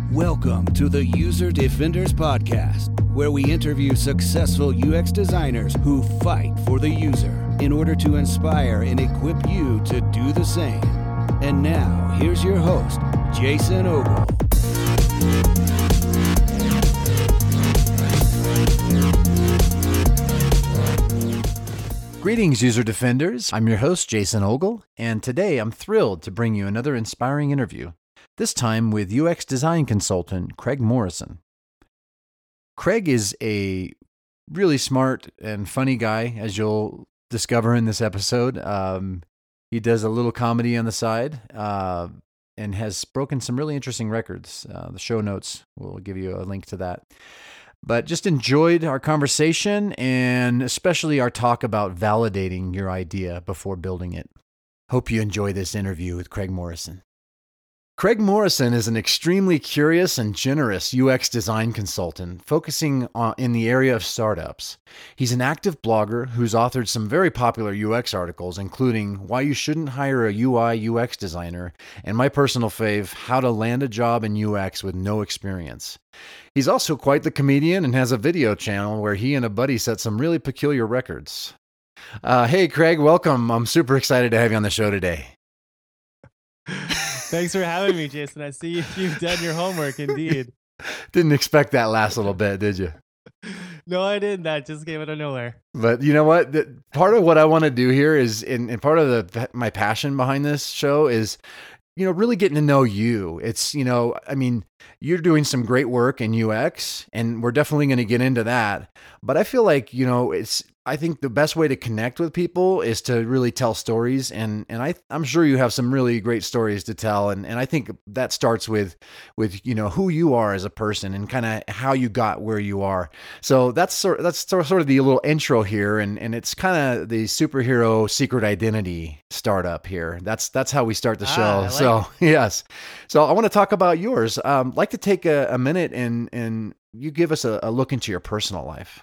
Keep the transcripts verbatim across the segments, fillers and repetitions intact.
Welcome to the User Defenders Podcast, where we interview successful U X designers who fight for the user in order to inspire and equip you to do the same. And now, here's your host, Jason Ogle. Greetings, User Defenders. I'm your host, Jason Ogle, and today I'm thrilled to bring you another inspiring interview, this time with U X design consultant Craig Morrison. Craig is a really smart and funny guy, as you'll discover in this episode. Um, he does a little comedy on the side uh, and has broken some really interesting records. Uh, the show notes will give you a link to that. But just enjoyed our conversation and especially our talk about validating your idea before building it. Hope you enjoy this interview with Craig Morrison. Craig Morrison is an extremely curious and generous U X design consultant focusing on, in the area of startups. He's an active blogger who's authored some very popular U X articles, including Why You Shouldn't Hire a U I U X Designer, and my personal fave, How to Land a Job in U X with No Experience. He's also quite the comedian and has a video channel where he and a buddy set some really peculiar records. Uh, hey, Craig, welcome. I'm super excited to have you on the show today. Thanks for having me, Jason. I see you've done your homework, indeed. Didn't expect that last little bit, did you? No, I didn't. That just came out of nowhere. But you know what? The, part of what I want to do here is, and, and part of the my passion behind this show is, you know, really getting to know you. It's, you know, I mean, you're doing some great work in U X, and we're definitely going to get into that. But I feel like, you know, it's, I think the best way to connect with people is to really tell stories. And, and I, I'm sure you have some really great stories to tell. And, and I think that starts with, with, you know, who you are as a person and kind of how you got where you are. So that's sort that's sort of the little intro here. And, and it's kind of the superhero secret identity startup here. That's, that's how we start the show. Ah, I like so it. yes. So I want to talk about yours. Um, I'd like to take a, a minute and, and you give us a, a look into your personal life.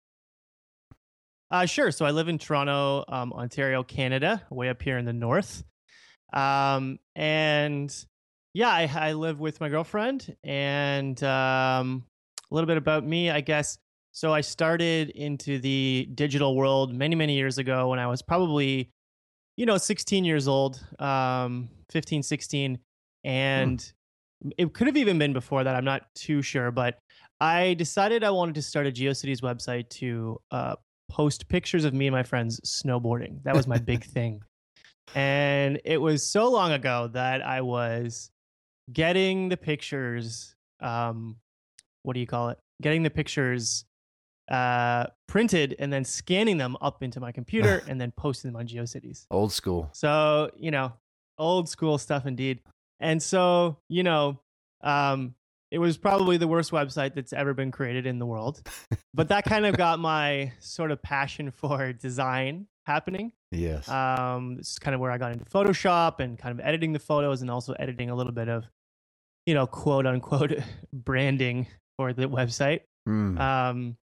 Uh, sure. So I live in Toronto, um, Ontario, Canada, way up here in the north. Um, and yeah, I, I live with my girlfriend. And um, a little bit about me, I guess. So I started into the digital world many, many years ago when I was probably, you know, sixteen years old, um, fifteen, sixteen. And hmm. it could have even been before that. I'm not too sure. But I decided I wanted to start a GeoCities website to uh, post pictures of me and my friends snowboarding. That was my big thing. And it was so long ago that I was getting the pictures, um, what do you call it? Getting the pictures uh, printed and then scanning them up into my computer and then posting them on GeoCities. Old school. So, you know, old school stuff indeed. And so, you know, um, it was probably the worst website that's ever been created in the world. But that kind of got my sort of passion for design happening. Yes. Um, this is kind of where I got into Photoshop and kind of editing the photos and also editing a little bit of, you know, quote unquote branding for the website. Mm. Um,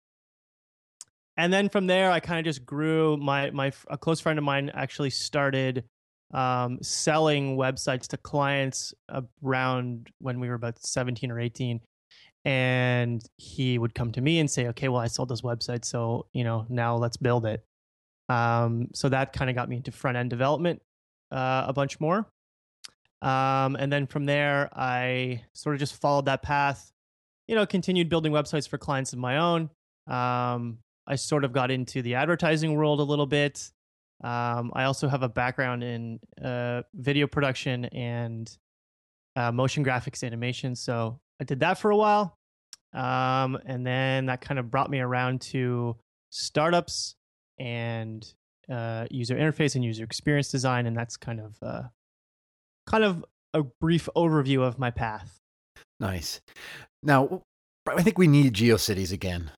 and then from there, I kind of just grew. My my a close friend of mine actually started um, selling websites to clients around when we were about seventeen or eighteen. And he would come to me and say, okay, well, I sold this website. So, you know, now let's build it. Um, so that kind of got me into front end development uh, a bunch more. Um, and then from there, I sort of just followed that path, you know, continued building websites for clients of my own. Um, I sort of got into the advertising world a little bit. Um, I also have a background in uh, video production and uh, motion graphics animation. So I did that for a while. Um, and then that kind of brought me around to startups and uh, user interface and user experience design. And that's kind of uh, kind of a brief overview of my path. Nice. Now, I think we need GeoCities again.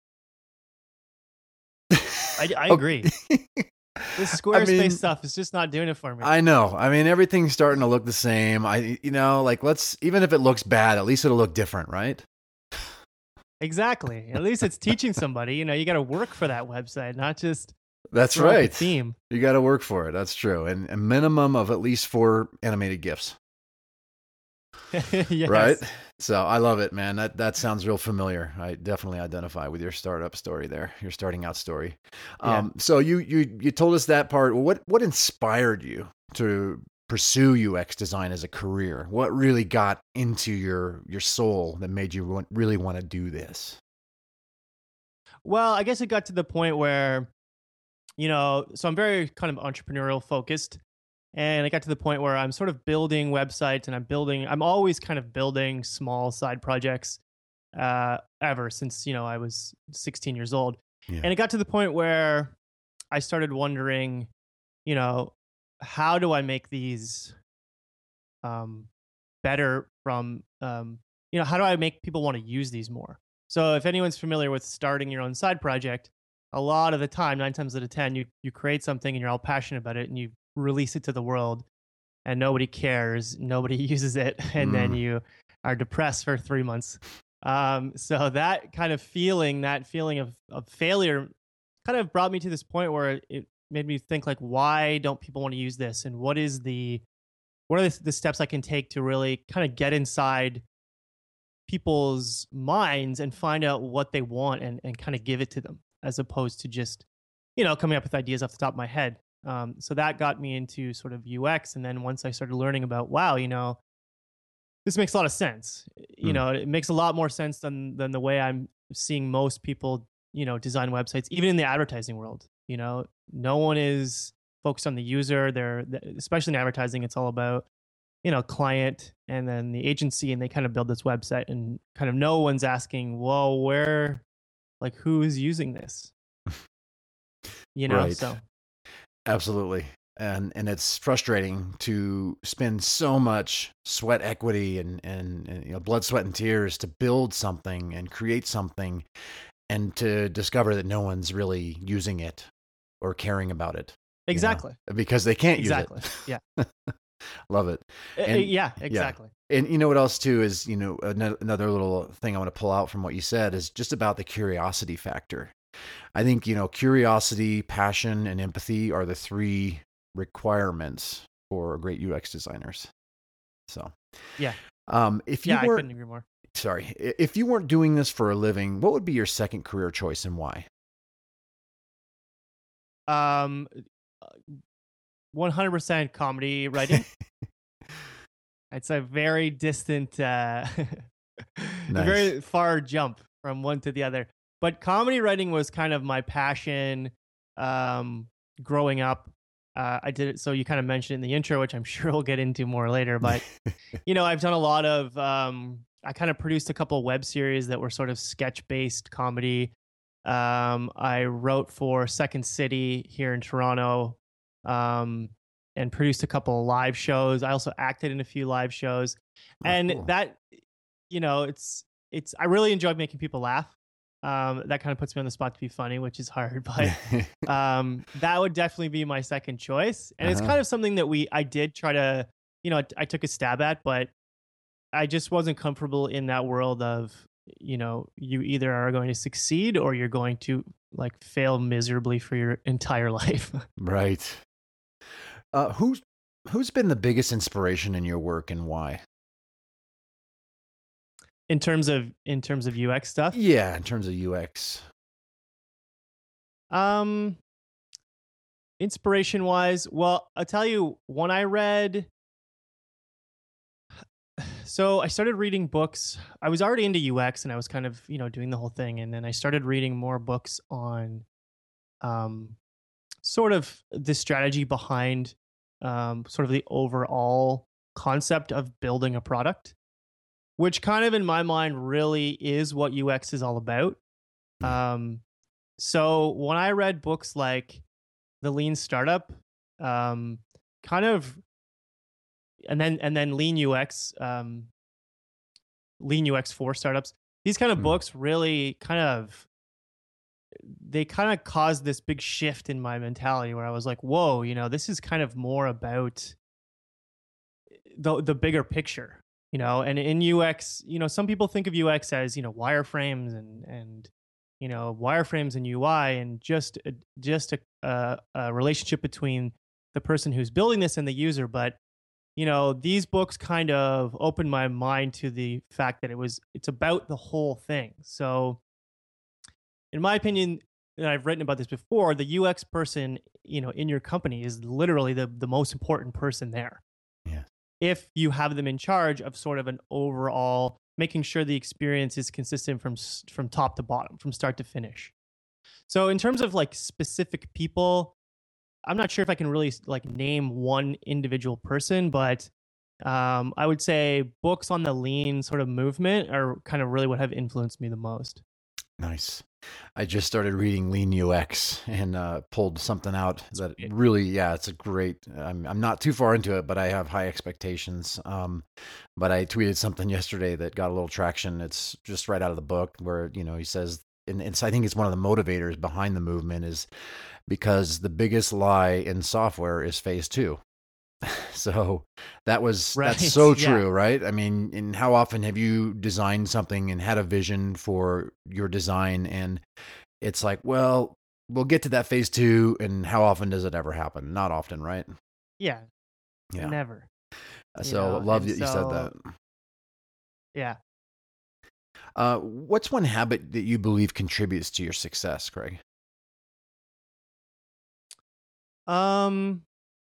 I, I agree. This Squarespace I mean, stuff is just not doing it for me. I know. I mean, everything's starting to look the same. I, you know, like let's, even if it looks bad, at least it'll look different, right? Exactly. At least it's teaching somebody, you know, you got to work for that website, not just That's right. theme. You got to work for it. That's true. And a minimum of at least four animated GIFs. Yes. Right? So I love it, man. That that sounds real familiar. I definitely identify with your startup story there, your starting out story. Yeah. Um, so you you you told us that part. What what inspired you to pursue U X design as a career? What really got into your your soul that made you want, really want to do this? Well, I guess it got to the point where, you know, so I'm very kind of entrepreneurial focused. And it got to the point where I'm sort of building websites and I'm building, I'm always kind of building small side projects uh, ever since, you know, I was sixteen years old. Yeah. And it got to the point where I started wondering, you know, how do I make these um, better from, um, you know, how do I make people want to use these more? So if anyone's familiar with starting your own side project, a lot of the time, nine times out of ten, you you create something and you're all passionate about it and you release it to the world and nobody cares, nobody uses it, and mm. then you are depressed for three months. Um, so that kind of feeling, that feeling of, of failure kind of brought me to this point where it made me think like, why don't people want to use this? And what is the, what are the, the steps I can take to really kind of get inside people's minds and find out what they want and, and kind of give it to them, as opposed to just, you know, coming up with ideas off the top of my head. Um, so that got me into sort of U X. And then once I started learning about, wow, you know, this makes a lot of sense. You mm. know, it makes a lot more sense than than the way I'm seeing most people, you know, design websites, even in the advertising world. You know, no one is focused on the user. They're, especially in advertising, it's all about, you know, client and then the agency, and they kind of build this website and kind of no one's asking, well, where, like, who is using this? You know, right. so. Absolutely. And and it's frustrating to spend so much sweat equity and, and, and you know blood, sweat, and tears to build something and create something, and to discover that no one's really using it or caring about it. Exactly. You know, because they can't exactly. use it. Yeah. Love it. And, yeah, exactly. Yeah. And you know what else too is, you know, another little thing I want to pull out from what you said is just about the curiosity factor. I think, you know, curiosity, passion, and empathy are the three requirements for great U X designers. So, yeah. Um, if you yeah, weren't, I couldn't agree more. Sorry, if you weren't doing this for a living, what would be your second career choice and why? Um, one hundred percent comedy writing. It's a very distant, uh, nice. a very far jump from one to the other. But comedy writing was kind of my passion um, growing up. Uh, I did it. So you kind of mentioned in the intro, which I'm sure we'll get into more later. But, you know, I've done a lot of, um, I kind of produced a couple of web series that were sort of sketch-based comedy. Um, I wrote for Second City here in Toronto um, and produced a couple of live shows. I also acted in a few live shows. Oh, and cool. that, you know, it's, it's, I really enjoyed making people laugh. Um, that kind of puts me on the spot to be funny, which is hard, but um, that would definitely be my second choice. And uh-huh. it's kind of something that we, I did try to, you know, I, I took a stab at, but I just wasn't comfortable in that world of, you know, you either are going to succeed or you're going to like fail miserably for your entire life. Right. Uh, who's, who's been the biggest inspiration in your work and why? In terms of in terms of U X stuff? Yeah, in terms of U X. Um, inspiration wise, well, I'll tell you, when I read, so I started reading books. I was already into U X and I was kind of, you know, doing the whole thing. And then I started reading more books on um, sort of the strategy behind um, sort of the overall concept of building a product, which kind of in my mind really is what U X is all about. Um, so when I read books like The Lean Startup, um, kind of, and then and then Lean U X, um, Lean U X for startups, these kind of mm. books really kind of, they kind of caused this big shift in my mentality where I was like, whoa, you know, this is kind of more about the the bigger picture. You know, and in U X, you know, some people think of U X as, you know, wireframes and, and, you know, wireframes and U I and just, a, just a, a, a relationship between the person who's building this and the user. But you know, these books kind of opened my mind to the fact that it was, it's about the whole thing. So in my opinion, and I've written about this before, the U X person, you know, in your company is literally the, the most important person there. Yeah. If you have them in charge of sort of an overall, making sure the experience is consistent from, from top to bottom, from start to finish. So in terms of like specific people, I'm not sure if I can really like name one individual person, but um, I would say books on the lean sort of movement are kind of really what have influenced me the most. Nice. I just started reading Lean U X and uh, pulled something out that really, yeah, it's a great, I'm, I'm not too far into it, but I have high expectations. Um, but I tweeted something yesterday that got a little traction. It's just right out of the book where, you know, he says, and it's, I think it's one of the motivators behind the movement is because the biggest lie in software is phase two. So that was, right. that's so Yeah. true, right? I mean, and how often have you designed something and had a vision for your design and it's like, well, we'll get to that phase two. And how often does it ever happen? Not often, right? Yeah. Yeah. Never. So I love that you so, said that. Yeah. Uh, what's one habit that you believe contributes to your success, Craig? Um,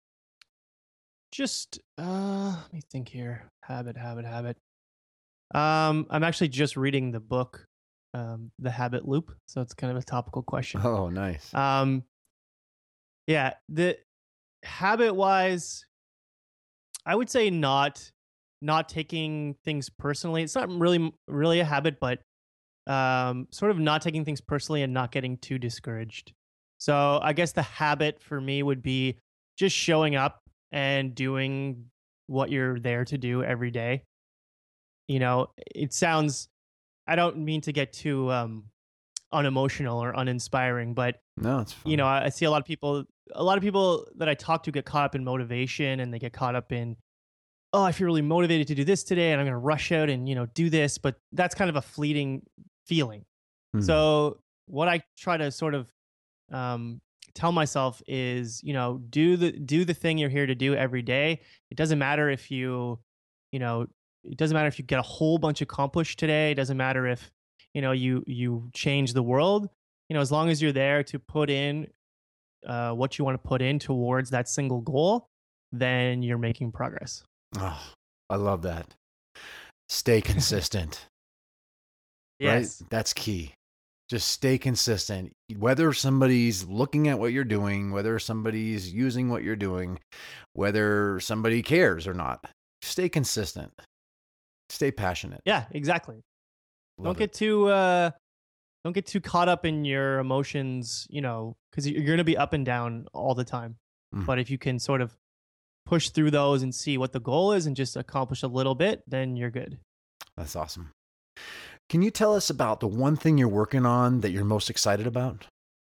just, uh, let me think here. Habit, habit, habit. Um, I'm actually just reading the book, um, The Habit Loop. So it's kind of a topical question. Oh, nice. Um, yeah, the habit wise, I would say not, not taking things personally. It's not really, really a habit, but, um, sort of not taking things personally and not getting too discouraged. So I guess the habit for me would be just showing up and doing what you're there to do every day. You know, it sounds, I don't mean to get too um, unemotional or uninspiring, but, no, it's fine. You know, I, I see a lot of people, a lot of people that I talk to get caught up in motivation and they get caught up in, oh, I feel really motivated to do this today and I'm going to rush out and, you know, do this. But that's kind of a fleeting feeling. Hmm. So what I try to sort of um, tell myself is, you know, do the, do the thing you're here to do every day. It doesn't matter if you, you know, it doesn't matter if you get a whole bunch accomplished today. It doesn't matter if, you know, you, you change the world, you know, as long as you're there to put in uh, what you want to put in towards that single goal, then you're making progress. Oh, I love that. Stay consistent. Yes. Right? That's key. Just stay consistent. Whether somebody's looking at what you're doing, whether somebody's using what you're doing, whether somebody cares or not, stay consistent. Stay passionate. Yeah, exactly. Love don't it. get too uh, don't get too caught up in your emotions, you know, because you're going to be up and down all the time. Mm. But if you can sort of push through those and see what the goal is and just accomplish a little bit, then you're good. That's awesome. Can you tell us about the one thing you're working on that you're most excited about?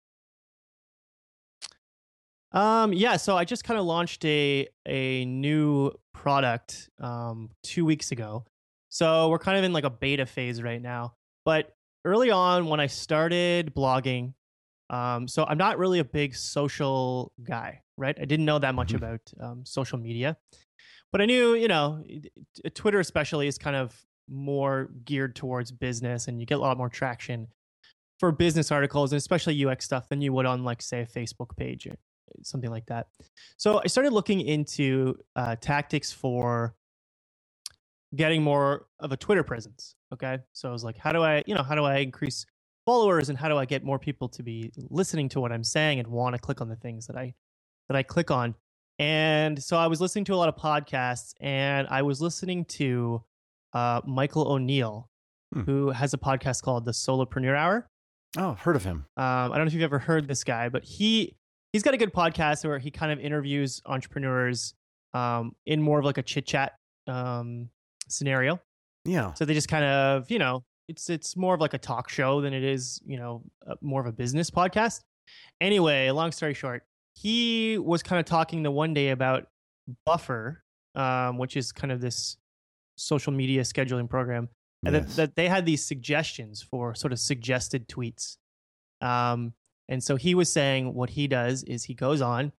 Um, yeah, so I just kind of launched a a new product um, two weeks ago. So we're kind of in like a beta phase right now. But early on when I started blogging, um, so I'm not really a big social guy, right? I didn't know that much mm-hmm. about um, social media. But I knew, you know, Twitter especially is kind of more geared towards business and you get a lot more traction for business articles and especially U X stuff than you would on like, say, a Facebook page or something like that. So I started looking into uh, tactics for getting more of a Twitter presence. Okay. So I was like, how do I, you know, how do I increase followers and how do I get more people to be listening to what I'm saying and want to click on the things that I, that I click on. And so I was listening to a lot of podcasts and I was listening to uh, Michael O'Neill, hmm. who has a podcast called the Solopreneur Hour. Oh, heard of him. Um, I don't know if you've ever heard this guy, but he, he's got a good podcast where he kind of interviews entrepreneurs um, in more of like a chit chat um, scenario. Yeah. So they just kind of, you know, it's, it's more of like a talk show than it is, you know, a, more of a business podcast. Anyway, long story short, he was kind of talking the one day about Buffer, um, which is kind of this social media scheduling program, and yes. that, that they had these suggestions for sort of suggested tweets. Um, and so he was saying what he does is he goes on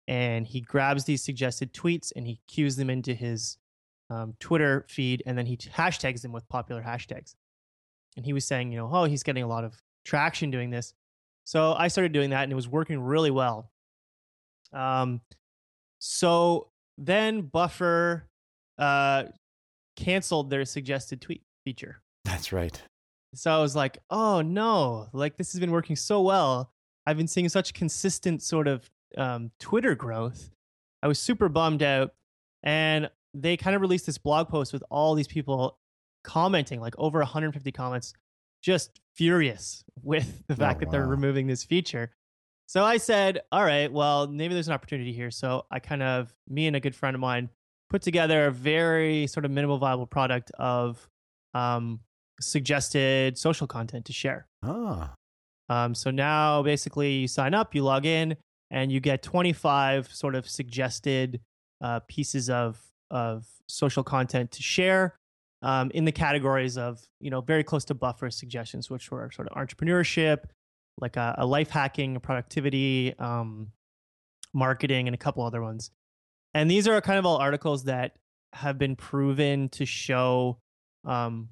and he grabs these suggested tweets and he cues them into his um, Twitter feed, and then he hashtags them with popular hashtags. And he was saying, you know, oh, he's getting a lot of traction doing this. So I started doing that, and it was working really well. Um, so then Buffer uh, canceled their suggested tweet feature. That's right. So I was like, oh no, like this has been working so well. I've been seeing such consistent sort of um, Twitter growth. I was super bummed out. And they kind of released this blog post with all these people commenting, like over one hundred fifty comments, just furious with the fact Oh, that they're wow. removing this feature. So I said, all right, well, maybe there's an opportunity here. So I kind of, me and a good friend of mine, put together a very sort of minimal viable product of um, suggested social content to share. Ah, Um, so now basically you sign up, you log in, and you get twenty-five sort of suggested uh, pieces of of social content to share um, in the categories of, you know, very close to Buffer suggestions, which were sort of entrepreneurship, like a, a life hacking, productivity, um, marketing, and a couple other ones. And these are kind of all articles that have been proven to show um,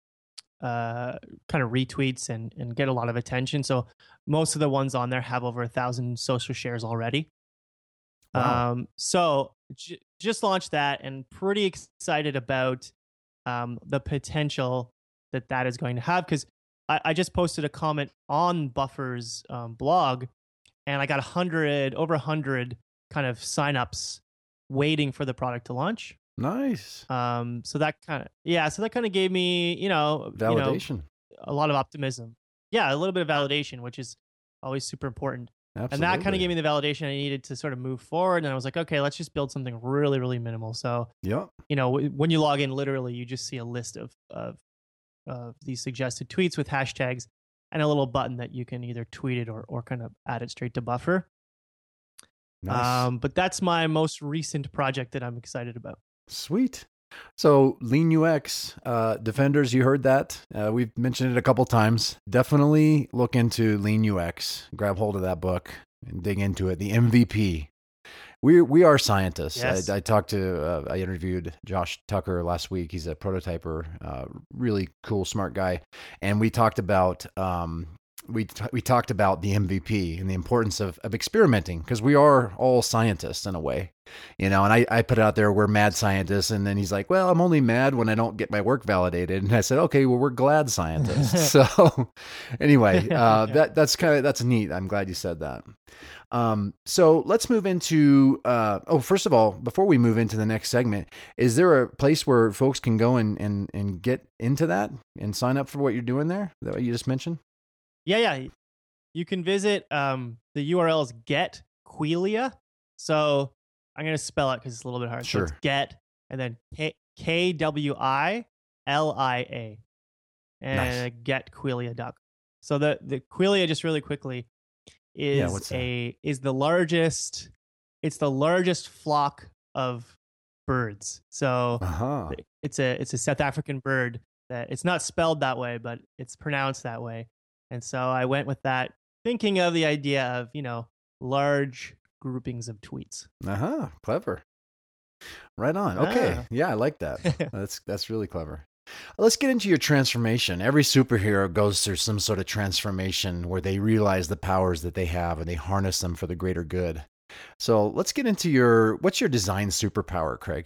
uh, kind of retweets and, and get a lot of attention. So most of the ones on there have over a thousand social shares already. Wow. Um, so j- just launched that, and pretty excited about um, the potential that that is going to have, because I, I just posted a comment on Buffer's um, blog, and I got a hundred over a hundred kind of signups waiting for the product to launch. Nice. Um, so that kind of, yeah, so that kind of gave me, you know, Validation. you know, a lot of optimism. Yeah, a little bit of validation, which is always super important. Absolutely. And that kind of gave me the validation I needed to sort of move forward. And I was like, okay, let's just build something really, really minimal. So, Yep. you know, w- when you log in, literally, you just see a list of, of, of these suggested tweets with hashtags and a little button that you can either tweet it or, or kind of add it straight to Buffer. Nice. Um, but that's my most recent project that I'm excited about. Sweet. So Lean U X, uh, Defenders, you heard that. Uh, we've mentioned it a couple times. Definitely look into Lean U X. Grab hold of that book and dig into it. The M V P. We we are scientists. Yes. I, I talked to, uh, I interviewed Josh Tucker last week. He's a prototyper, uh, really cool, smart guy. And we talked about, um, we t- we talked about the M V P and the importance of, of experimenting, because we are all scientists in a way, you know, and I, I put it out there, we're mad scientists. And then he's like, well, I'm only mad when I don't get my work validated. And I said, okay, well, we're glad scientists. So anyway, uh, that that's kind of, that's neat. I'm glad you said that. Um, so let's move into, uh, oh, first of all, before we move into the next segment, is there a place where folks can go and, and, and get into that and sign up for what you're doing there that you just mentioned? Yeah, yeah. You can visit, um, the U R L is Get Quillia. So I'm going to spell it because it's a little bit hard. Sure. So it's Get, and then K- K W I L I A. And Nice. get quillia dot com. So the, the Quillia, just really quickly, is Yeah, what's that? a is the largest, it's the largest flock of birds. So Uh-huh. it's a it's a South African bird that it's not spelled that way, but it's pronounced that way. And so I went with that, thinking of the idea of, you know, large groupings of tweets. Uh-huh. Clever. Right on. Okay. Ah. Yeah, I like that. That's that's really clever. Let's get into your transformation. Every superhero goes through some sort of transformation where they realize the powers that they have and they harness them for the greater good. So let's get into your, what's your design superpower, Craig?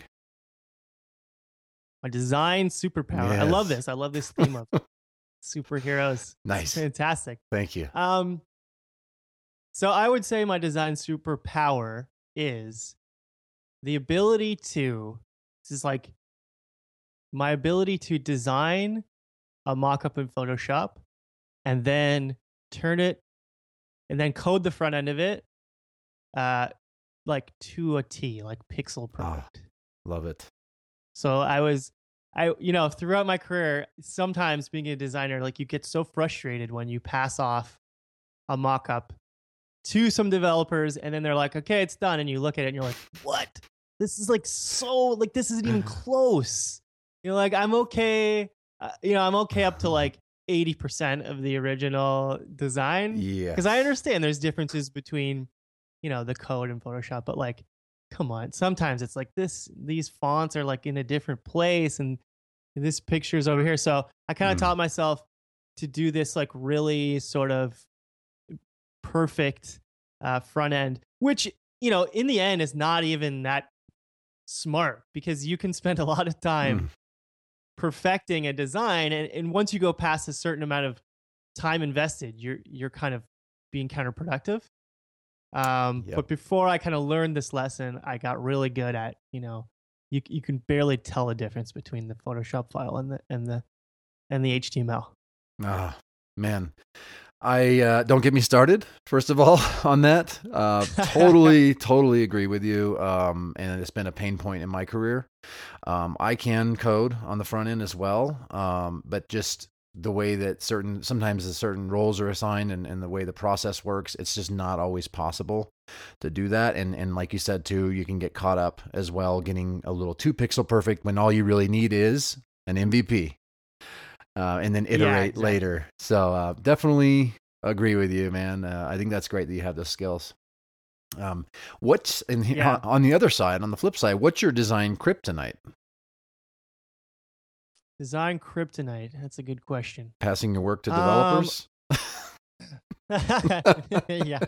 My design superpower. I love Yes. this. I love this theme of superheroes. Nice. It's fantastic. Thank you. Um, so I would say my design superpower is the ability to, this is like my ability to design a mock-up in Photoshop and then turn it and then code the front end of it uh, like to a T, like pixel perfect. Love it. So I was, I, you know, throughout my career, sometimes being a designer, like you get so frustrated when you pass off a mock-up to some developers and then they're like, okay, it's done. And you look at it and you're like, what? This is like so, like, this isn't even close. You're like, I'm okay. Uh, you know, I'm okay up to like eighty percent of the original design. Yeah. Because I understand there's differences between you know, the code in Photoshop, but like, come on, sometimes it's like this, these fonts are like in a different place and this picture's over here. So I kind of mm. taught myself to do this like really sort of perfect uh, front end, which, you know, in the end is not even that smart because you can spend a lot of time mm. perfecting a design. And, and once you go past a certain amount of time invested, you're, you're kind of being counterproductive. Um, yep. But before I kind of learned this lesson, I got really good at, you know, you you can barely tell the difference between the Photoshop file and the and the and the H T M L. Ah, man. I uh, don't get me started, first of all, on that. Uh, totally, totally agree with you. Um, and it's been a pain point in my career. Um, I can code on the front end as well, um, but just the way that certain, sometimes the certain roles are assigned and, and the way the process works, it's just not always possible to do that. And and like you said too, you can get caught up as well, getting a little too pixel perfect when all you really need is an M V P. Uh, and then iterate yeah, exactly. later. So uh, definitely agree with you, man. Uh, I think that's great that you have those skills. Um, what's in, yeah. on, on the other side, on the flip side, what's your design kryptonite? Design kryptonite. That's a good question. Passing your work to developers? Um, yeah.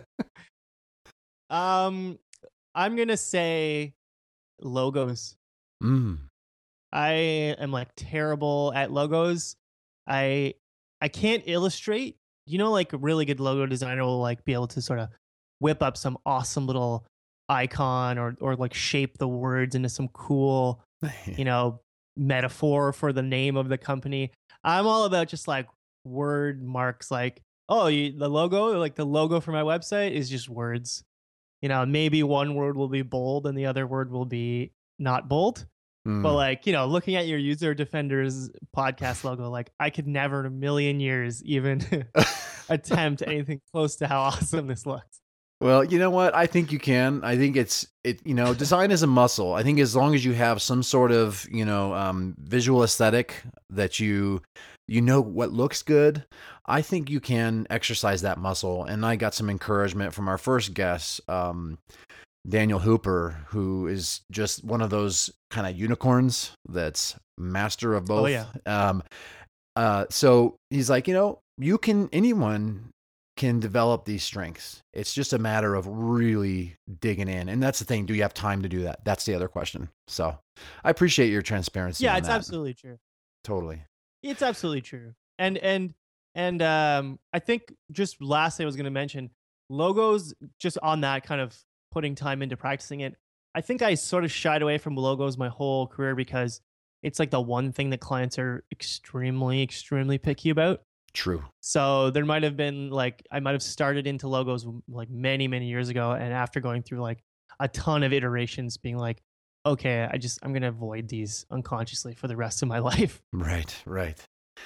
Um, I'm gonna say logos. Mm. I am like terrible at logos. I I can't illustrate. You know, like a really good logo designer will like be able to sort of whip up some awesome little icon or or like shape the words into some cool, you know, metaphor for the name of the company. I'm all about just like word marks, like, oh, you, the logo, like the logo for my website is just words. You know, maybe one word will be bold and the other word will be not bold. Mm. But like, you know, looking at your User Defenders podcast logo, like I could never in a million years even attempt anything close to how awesome this looks. Well, you know what? I think you can. I think it's, it, you know, design is a muscle. I think as long as you have some sort of, you know, um, visual aesthetic that you, you know what looks good, I think you can exercise that muscle. And I got some encouragement from our first guest, um, Daniel Hooper, who is just one of those kind of unicorns that's master of both. Oh, yeah. Um, uh, so he's like, you know, you can, anyone can develop these strengths. It's just a matter of really digging in. And that's the thing. Do you have time to do that? That's the other question. So I appreciate your transparency. Yeah, on it's that. absolutely true. Totally. It's absolutely true. And, and, and, um, I think just lastly, I was going to mention logos just on that kind of putting time into practicing it. I think I sort of shied away from logos my whole career because it's like the one thing that clients are extremely, extremely picky about. True. So there might have been like, I might have started into logos like many, many years ago. And after going through like a ton of iterations being like, okay, I just, I'm going to avoid these unconsciously for the rest of my life. Right, right.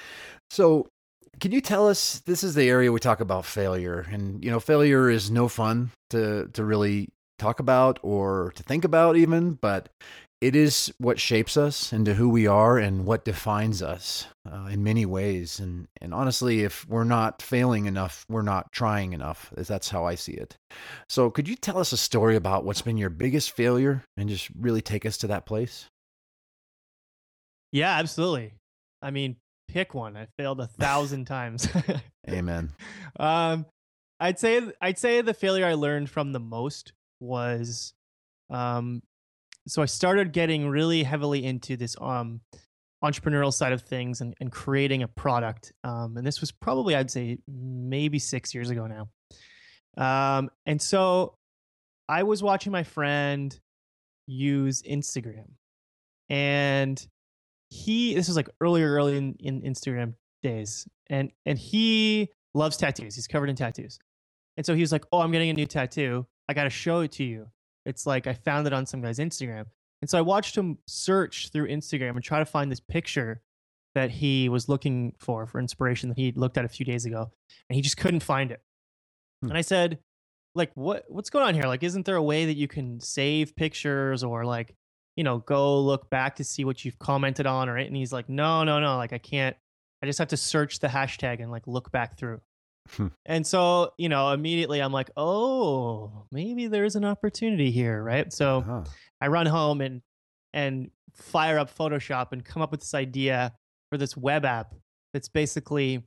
So can you tell us, this is the area we talk about failure, and, you know, failure is no fun to, to really talk about or to think about even, but it is what shapes us into who we are and what defines us uh, in many ways. And, and honestly, if we're not failing enough, we're not trying enough. That's how I see it. So could you tell us a story about what's been your biggest failure and just really take us to that place? Yeah, absolutely. I mean, pick one. I failed a thousand times. Amen. Um, I'd say I'd say the failure I learned from the most was, um, so I started getting really heavily into this um entrepreneurial side of things and, and creating a product. Um, and this was probably, I'd say, maybe six years ago now. Um, and so I was watching my friend use Instagram, and he, this was like earlier, early in, in Instagram days. And, and he loves tattoos. He's covered in tattoos. And so he was like, oh, I'm getting a new tattoo. I got to show it to you. It's like, I found it on some guy's Instagram. And so I watched him search through Instagram and try to find this picture that he was looking for, for inspiration that he looked at a few days ago. And he just couldn't find it. Hmm. And I said, like, what, what's going on here? Like, isn't there a way that you can save pictures or like, you know, go look back to see what you've commented on or it? And he's like, no, no, no. Like, I can't, I just have to search the hashtag and like look back through. And so, you know, immediately I'm like, oh, maybe there's an opportunity here, right? So Uh-huh. I run home and and fire up Photoshop and come up with this idea for this web app that's basically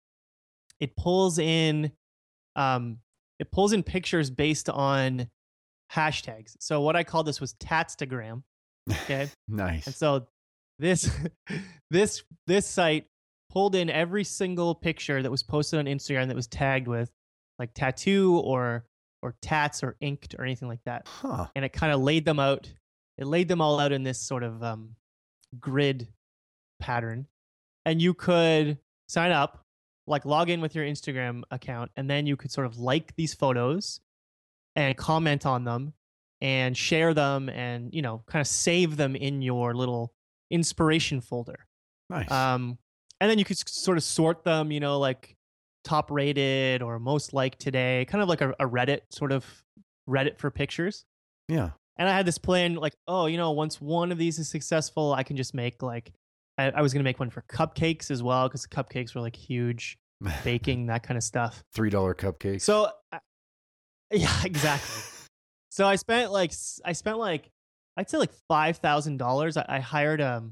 it pulls in um it pulls in pictures based on hashtags. So what I called this was Tatstagram. Okay. Nice. And so this this this site pulled in every single picture that was posted on Instagram that was tagged with like tattoo or or tats or inked or anything like that. Huh. And it kind of laid them out. It laid them all out in this sort of um, grid pattern. And you could sign up, like log in with your Instagram account, and then you could sort of like these photos and comment on them and share them and, you know, kind of save them in your little inspiration folder. Nice. Um, and then you could s- sort of sort them, you know, like top rated or most liked today, kind of like a, a Reddit sort of Reddit for pictures. Yeah. And I had this plan like, oh, you know, once one of these is successful, I can just make like, I, I was going to make one for cupcakes as well, because cupcakes were like huge, baking, that kind of stuff. three dollar cupcakes. So, uh, yeah, exactly. So I spent like, s- I spent like, I'd say like five thousand dollars. I, I hired, um,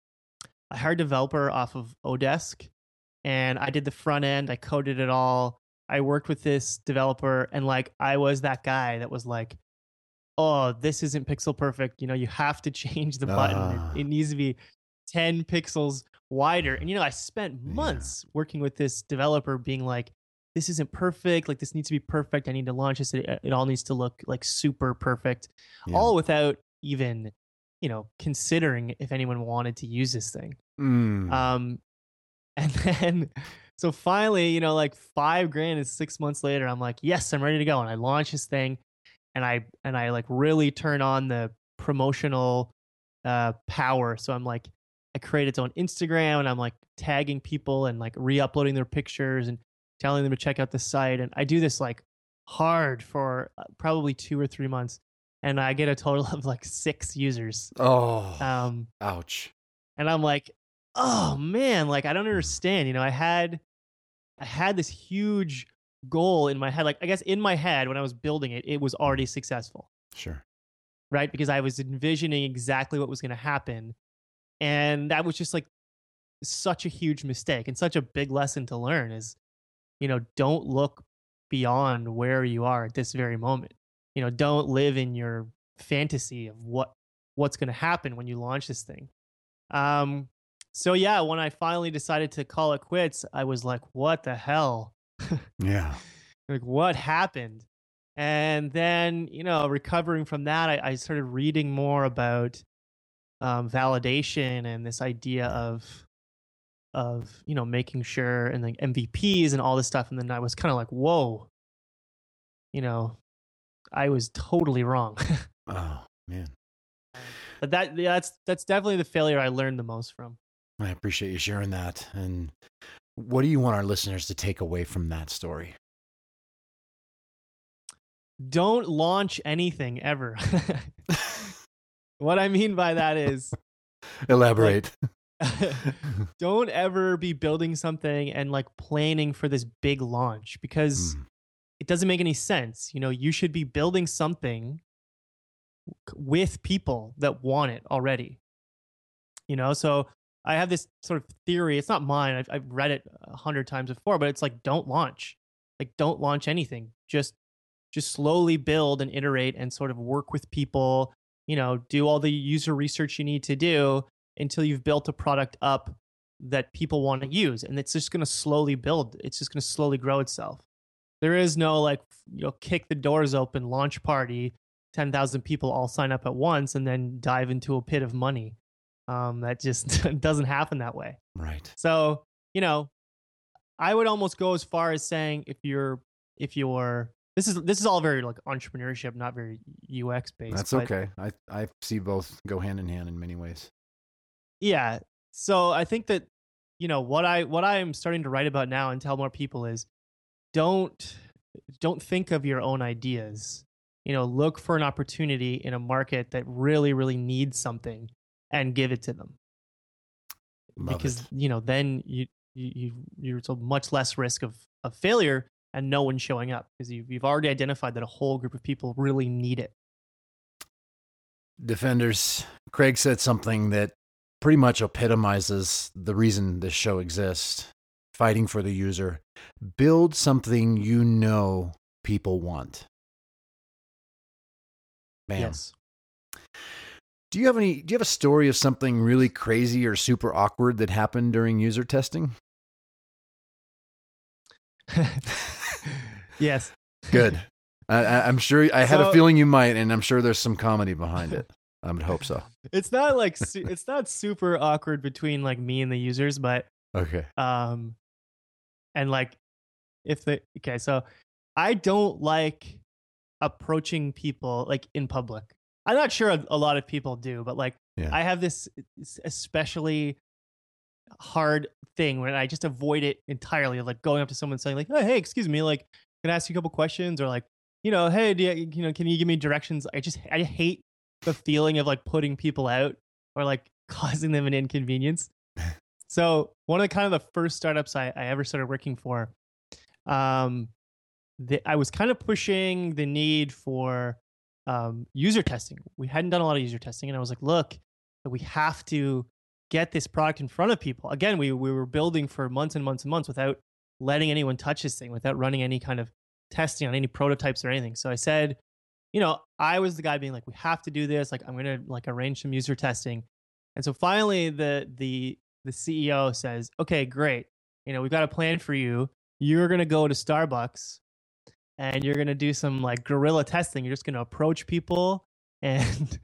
I hired a developer off of Odesk, and I did the front end. I coded it all. I worked with this developer, and like, I was that guy that was like, oh, this isn't pixel perfect. You know, you have to change the button. Ah. It, it needs to be ten pixels wider. And, you know, I spent months working with this developer being like, this isn't perfect. Like, this needs to be perfect. I need to launch this. It, it all needs to look like super perfect, Yeah. all without even, you know, considering if anyone wanted to use this thing. Mm. Um, and then, so finally, you know, like five grand is six months later. I'm like, yes, I'm ready to go. And I launch this thing. And I and I like really turn on the promotional uh, power. So I'm like, I create its own Instagram, and I'm like tagging people and like re-uploading their pictures and telling them to check out the site. And I do this like hard for uh, probably two or three months, and I get a total of like six users. oh. Um, Ouch. and I'm like, oh man, like I don't understand. You know, I had I had this huge goal in my head. Like, I guess in my head when I was building it, it was already successful, Sure. right? Because I was envisioning exactly what was going to happen. And that was just like such a huge mistake and such a big lesson to learn is, you know, don't look beyond where you are at this very moment. You know, don't live in your fantasy of what what's going to happen when you launch this thing. Um, so yeah, when I finally decided to call it quits, I was like, what the hell? Yeah. Like, what happened? And then, you know, recovering from that, I, I started reading more about um, validation and this idea of, of, you know, making sure and like M V Ps and all this stuff. And then I was kind of like, whoa, you know, I was totally wrong. Oh, man. But that yeah, that's that's definitely the failure I learned the most from. I appreciate you sharing that. And what do you want our listeners to take away from that story? Don't launch anything ever. What I mean by that is Elaborate. don't ever be building something and like planning for this big launch, because Mm. it doesn't make any sense. You know, you should be building something with people that want it already. You know, so I have this sort of theory. It's not mine. I've, I've read it a hundred times before, but it's like, don't launch. Like, don't launch anything. Just, just slowly build and iterate and sort of work with people. You know, do all the user research you need to do until you've built a product up that people want to use, and it's just going to slowly build. It's just going to slowly grow itself. There is no like, you know, kick the doors open, launch party, ten thousand people all sign up at once, and then dive into a pit of money. Um, that just doesn't happen that way. Right. So, you know, I would almost go as far as saying if you're, if you're, this is, this is all very like entrepreneurship, not very U X based. That's but okay. I, I see both go hand in hand in many ways. Yeah. So I think that, you know, what I, what I am starting to write about now and tell more people is don't, don't think of your own ideas. You know, look for an opportunity in a market that really, really needs something and give it to them. Love because, it. you know, then you, you, you, you're so much less risk of, of failure and no one showing up because you've, you've already identified that a whole group of people really need it. Defenders, Craig said something that pretty much epitomizes the reason this show exists. Fighting for the user. Build something you know people want. Bam. Yes. Do you have any, do you have a story of something really crazy or super awkward that happened during user testing? Yes. Good. I, I'm sure, I had So, a feeling you might, and I'm sure there's some comedy behind it. I would hope so. It's not like, su- it's not super awkward between like me and the users, but, Okay. um, and like if the, okay, so I don't like approaching people like in public. I'm not sure a lot of people do, but like Yeah. I have this especially hard thing when I just avoid it entirely, like going up to someone saying like, oh, hey, excuse me, like, can I ask you a couple questions? Or like, you know, hey, do you, you know, can you give me directions? I just, I hate the feeling of like putting people out or like causing them an inconvenience. So one of the kind of the first startups I, I ever started working for, um, the, I was kind of pushing the need for um, user testing. We hadn't done a lot of user testing, and I was like, look, we have to get this product in front of people. Again, we we were building for months and months and months without letting anyone touch this thing, without running any kind of testing on any prototypes or anything. So I said, you know, I was the guy being like, we have to do this. Like, I'm going to like arrange some user testing. And so finally the the the C E O says, okay, great. You know, we've got a plan for you. You're going to go to Starbucks and you're going to do some like guerrilla testing. You're just going to approach people and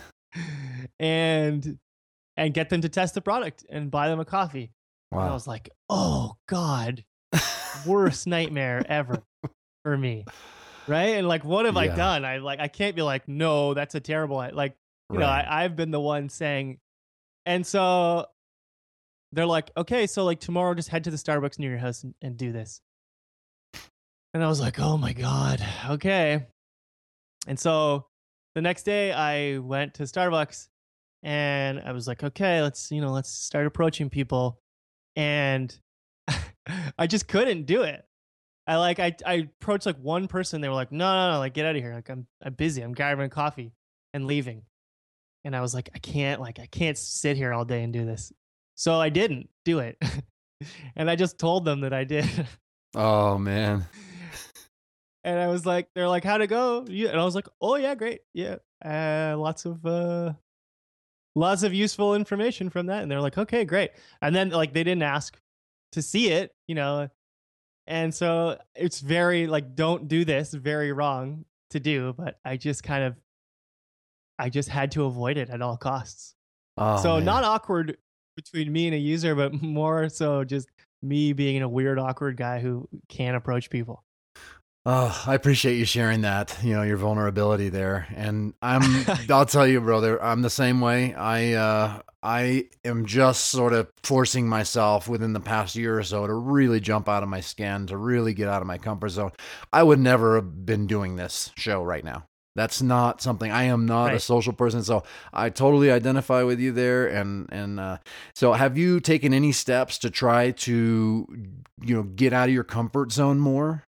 and and get them to test the product and buy them a coffee. Wow. And I was like, oh God, worst nightmare ever for me. Right. And like, what have I Yeah. done? I like, I can't be like, no, that's a terrible, like, you know, Right. I, I've been the one saying, and so they're like, okay, so like tomorrow just head to the Starbucks near your house and, and do this. And I was like, oh my God. Okay. And so the next day I went to Starbucks and I was like, okay, let's, you know, let's start approaching people. And I just couldn't do it. I like, I, I approached like one person. They were like, no, no, no, like get out of here. Like I'm, I'm busy. I'm grabbing a coffee and leaving. And I was like, I can't, like, I can't sit here all day and do this. So I didn't do it. And I just told them that I did. Oh, man. And I was like, they're like, how'd it go? You, and I was like, oh yeah, great. Yeah. Uh, lots of, uh, lots of useful information from that. And they're like, okay, great. And then like, they didn't ask to see it, you know? And so it's very like, don't do this, very wrong to do, but I just kind of, I just had to avoid it at all costs. Oh, so man. not awkward between me and a user, but more so just me being a weird, awkward guy who can't approach people. Oh, I appreciate you sharing that, you know, your vulnerability there. And I'm, I'll tell you, brother, I'm the same way. I, uh, I am just sort of forcing myself within the past year or so to really jump out of my skin, to really get out of my comfort zone. I would never have been doing this show right now. That's not something, I am not Right. a social person. So I totally identify with you there. And, and, uh, so have you taken any steps to try to, you know, get out of your comfort zone more?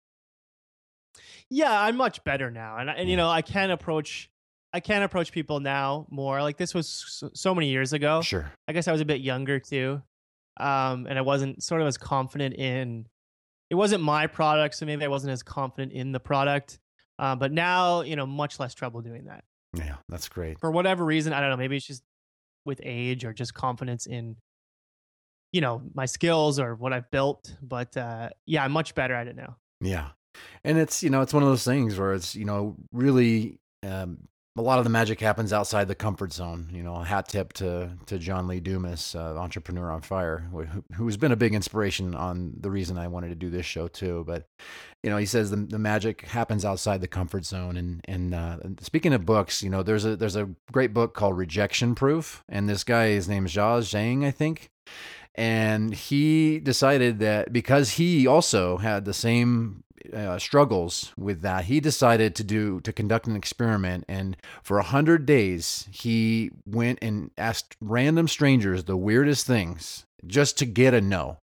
Yeah, I'm much better now. And, I- and you know, I can approach, I can approach people now more. Like this was so, so many years ago. Sure. I guess I was a bit younger too. Um, and I wasn't sort of as confident in, it wasn't my product. So maybe I wasn't as confident in the product. Uh, but now, you know, much less trouble doing that. Yeah, that's great. For whatever reason, I don't know, maybe it's just with age or just confidence in, you know, my skills or what I've built. But uh, yeah, I'm much better at it now. Yeah. And it's, you know, it's one of those things where it's, you know, really, um, a lot of the magic happens outside the comfort zone. You know, a hat tip to, to John Lee Dumas, uh, Entrepreneur on Fire, who, who's been a big inspiration on the reason I wanted to do this show too. But, you know, he says the, the magic happens outside the comfort zone. And, and, uh, speaking of books, you know, there's a, there's a great book called Rejection Proof. And this guy, his name is Jia Zhang, I think. And he decided that because he also had the same uh, struggles with that, he decided to do to conduct an experiment. And for a hundred days, he went and asked random strangers the weirdest things just to get a no.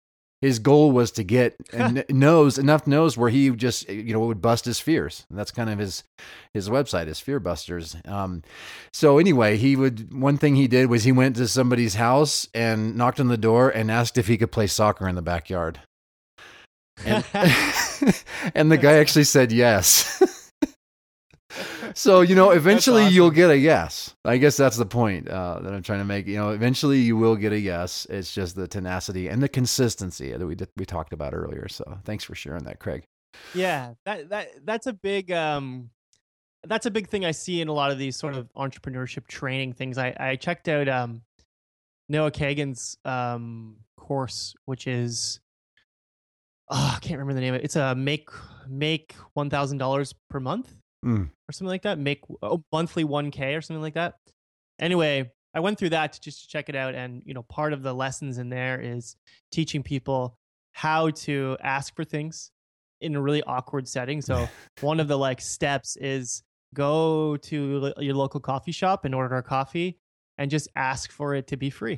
his goal was to get and knows enough knows where he just, you know, would bust his fears. And that's kind of his, his website is Fear Busters. Um, so anyway, he would, one thing he did was he went to somebody's house and knocked on the door and asked if he could play soccer in the backyard. And, and the guy actually said yes. So, you know, eventually awesome. You'll get a yes. I guess that's the point uh, that I'm trying to make. You know, eventually you will get a yes. It's just the tenacity and the consistency that we did, we talked about earlier. So thanks for sharing that, Craig. Yeah, that that that's a big um, that's a big thing I see in a lot of these sort of entrepreneurship training things. I, I checked out um, Noah Kagan's um, course, which is oh, I can't remember the name of it. It's a make make one thousand dollars per month. Mm. Or something like that. Make oh, monthly one K or something like that. Anyway, I went through that just to check it out. And, you know, part of the lessons in there is teaching people how to ask for things in a really awkward setting. So one of the like steps is go to your local coffee shop and order a coffee and just ask for it to be free.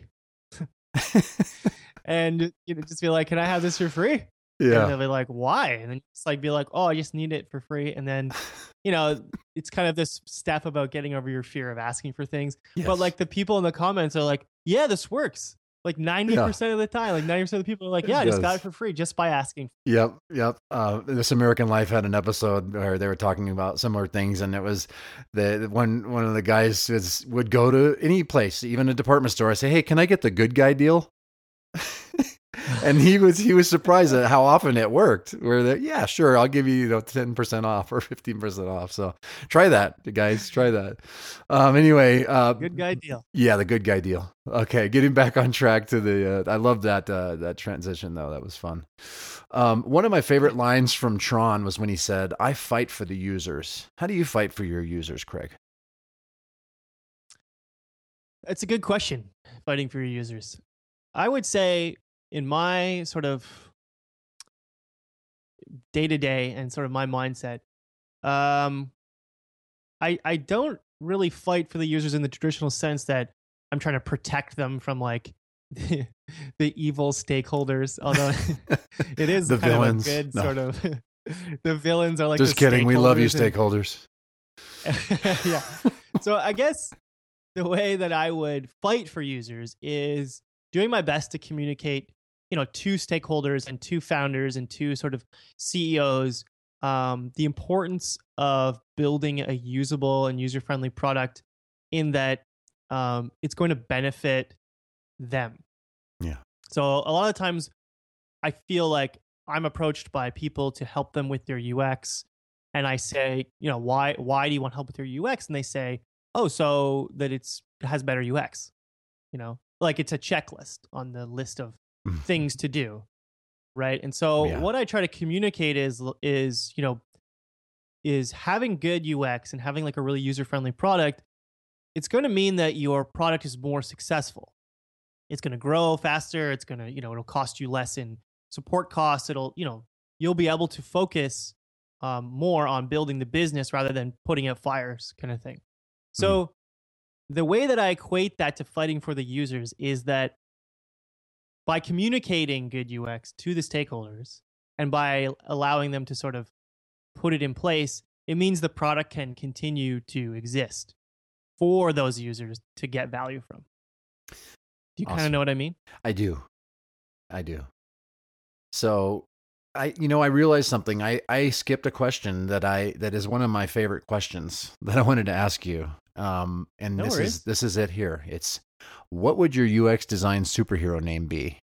And, you know, just be like, can I have this for free? Yeah. And they'll be like, why? And then just like be like, oh, I just need it for free. And then, you know, it's kind of this step about getting over your fear of asking for things. Yes. But like the people in the comments are like, yeah, this works. Like ninety percent yeah. of the time, like ninety percent of the people are like, yeah, it I just does. got it for free just by asking. Yep. Yep. Uh, This American Life had an episode where they were talking about similar things. And it was the one, one of the guys was, would go to any place, even a department store. I say, hey, can I get the good guy deal? And he was he was surprised at how often it worked. Where they, yeah, sure, I'll give you, you know, ten percent off or fifteen percent off. So try that, guys. Try that. Um, anyway, uh, good guy deal. Yeah, the good guy deal. Okay, getting back on track to the. Uh, I love that uh, that transition though. That was fun. Um, one of my favorite lines from Tron was when he said, "I fight for the users." How do you fight for your users, Craig? It's a good question. Fighting for your users, I would say. In my sort of day-to-day and sort of my mindset, um, I I don't really fight for the users in the traditional sense that I'm trying to protect them from like the, the evil stakeholders. Although it is the kind villains. of a good no. sort of the villains are like just the kidding. We love you, stakeholders. And, yeah. So I guess the way that I would fight for users is doing my best to communicate, you know, two stakeholders and two founders and two sort of C E Os, um, the importance of building a usable and user-friendly product in that um, it's going to benefit them. Yeah. So a lot of times I feel like I'm approached by people to help them with their U X. And I say, you know, why, why do you want help with your U X? And they say, oh, so that it's it has better U X, you know, like it's a checklist on the list of things to do, right? And so yeah. what I try to communicate is is you know is having good U X and having like a really user-friendly product. It's going to mean that your product is more successful. It's going to grow faster. It's going to, you know, it'll cost you less in support costs. It'll, you know, you'll be able to focus um, more on building the business rather than putting out fires, kind of thing. So mm-hmm. the way that I equate that to fighting for the users is that by communicating good U X to the stakeholders and by allowing them to sort of put it in place, it means the product can continue to exist for those users to get value from. Do you awesome. kind of know what I mean? I do. I do. So I, you know, I realized something. I, I skipped a question that I, that is one of my favorite questions that I wanted to ask you. Um, and no this worries. is, this is it here. It's, what would your U X design superhero name be?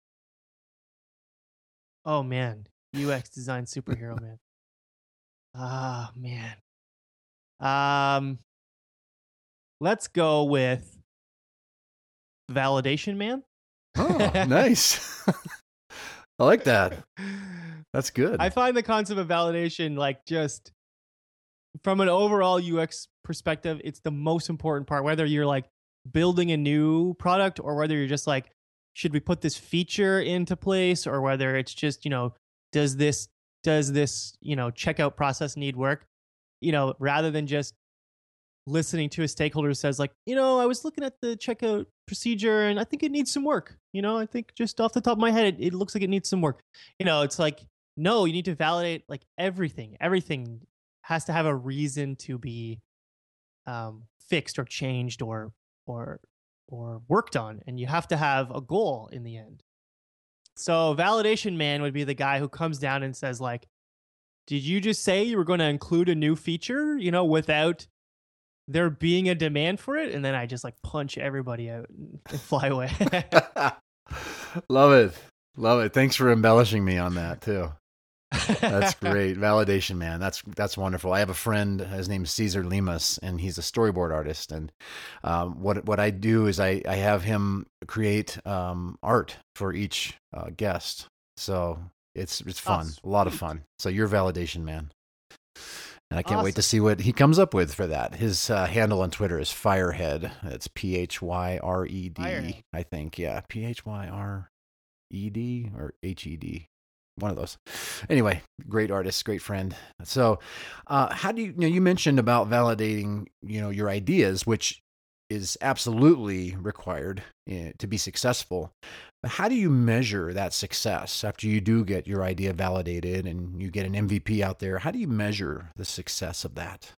Oh man, U X design superhero, man. Ah, man. Um, let's go with Validation Man. Oh, nice. I like that. That's good. I find the concept of validation, like, just from an overall U X perspective, it's the most important part, whether you're like building a new product or whether you're just like, should we put this feature into place, or whether it's just, you know, does this, does this, you know, checkout process need work, you know, rather than just listening to a stakeholder who says like, you know, I was looking at the checkout procedure and I think it needs some work. You know, I think just off the top of my head, it, it looks like it needs some work. You know, it's like, no, you need to validate like everything. Everything has to have a reason to be um, fixed or changed or or or worked on, and you have to have a goal in the end. So validation man would be the guy who comes down and says like, did you just say you were going to include a new feature, you know, without there being a demand for it? And then I just like punch everybody out and fly away. Love it. Love it. Thanks for embellishing me on that too. That's great. Validation man. That's, that's wonderful. I have a friend, his name's Cesar Limas, and he's a storyboard artist. And um, what, what I do is I, I have him create um, art for each uh, guest. So it's, it's fun, Awesome. a lot of fun. So you're validation man. And I can't Awesome. wait to see what he comes up with for that. His uh, handle on Twitter is Firehead. It's P H Y R E D, Firehead. I think. Yeah, P H Y R E D or H E D. One of those. Anyway, great artist, great friend. So uh, how do you, you know, you mentioned about validating, you know, your ideas, which is absolutely required uh, to be successful. But how do you measure that success after you do get your idea validated and you get an M V P out there? How do you measure the success of that?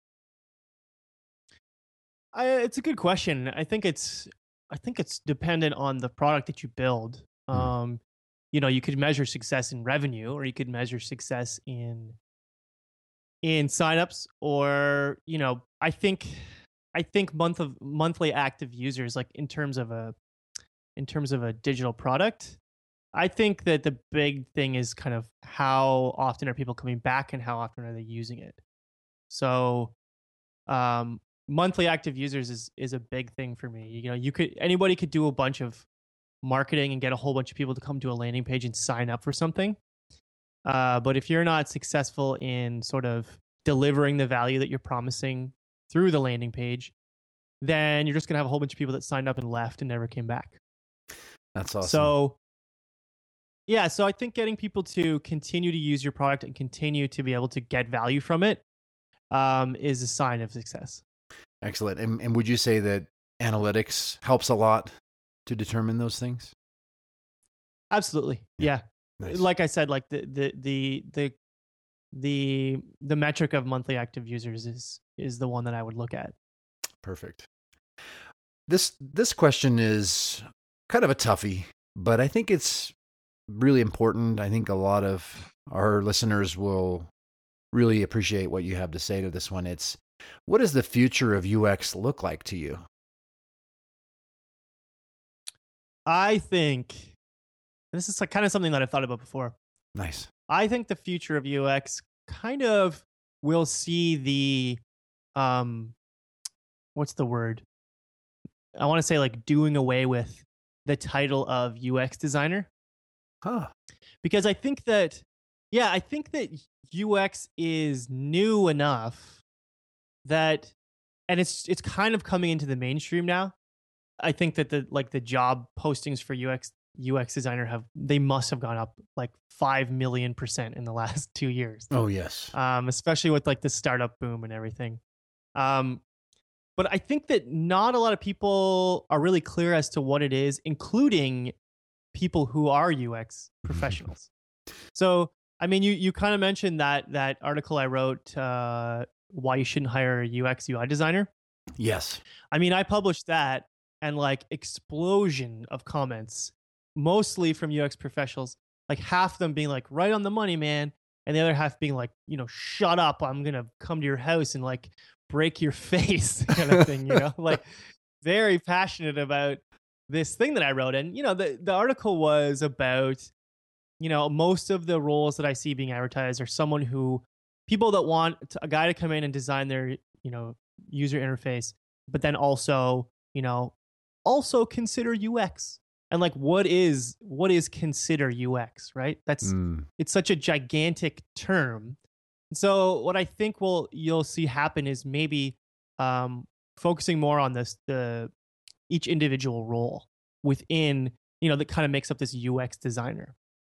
I, it's a good question. I think it's I think it's dependent on the product that you build. Mm. Um, you know, you could measure success in revenue, or you could measure success in in signups, or you know, I think I think month of monthly active users, like in terms of a in terms of a digital product, I think that the big thing is kind of how often are people coming back and how often are they using it. So, um, monthly active users is is a big thing for me. You know, you could anybody could do a bunch of marketing and get a whole bunch of people to come to a landing page and sign up for something. Uh, but if you're not successful in sort of delivering the value that you're promising through the landing page, then you're just going to have a whole bunch of people that signed up and left and never came back. That's awesome. So, yeah, so I think getting people to continue to use your product and continue to be able to get value from it um, is a sign of success. Excellent. And, and would you say that analytics helps a lot to determine those things? Absolutely. Yeah. Nice. Like I said, like the, the, the, the, the, the metric of monthly active users is, is the one that I would look at. Perfect. This, this question is kind of a toughie, but I think it's really important. I think a lot of our listeners will really appreciate what you have to say to this one. It's, what does the future of U X look like to you? I think this is like kind of something that I've thought about before. Nice. I think the future of U X kind of will see the, um, what's the word? I want to say like doing away with the title of U X designer. Huh. Because I think that, yeah, I think that U X is new enough that, and it's it's kind of coming into the mainstream now. I think that the like the job postings for U X U X designer have they must have gone up like five million percent in the last two years. Oh yes. Um, especially with like the startup boom and everything. Um, but I think that not a lot of people are really clear as to what it is, including people who are U X professionals. So, I mean, you you kind of mentioned that that article I wrote, uh, why you shouldn't hire a U X U I designer. Yes. I mean, I published that and like explosion of comments, mostly from U X professionals, like half of them being like, right on the money, man. And the other half being like, you know, shut up. I'm going to come to your house and like break your face kind of thing, you know, like very passionate about this thing that I wrote. And, you know, the, the article was about, you know, most of the roles that I see being advertised are someone who, people that want a guy to come in and design their, you know, user interface, but then also, you know, also consider U X. And like, what is, what is consider U X, right? That's, Mm. it's such a gigantic term. So what I think will, you'll see happen is maybe um, focusing more on this, the, each individual role within, you know, that kind of makes up this U X designer.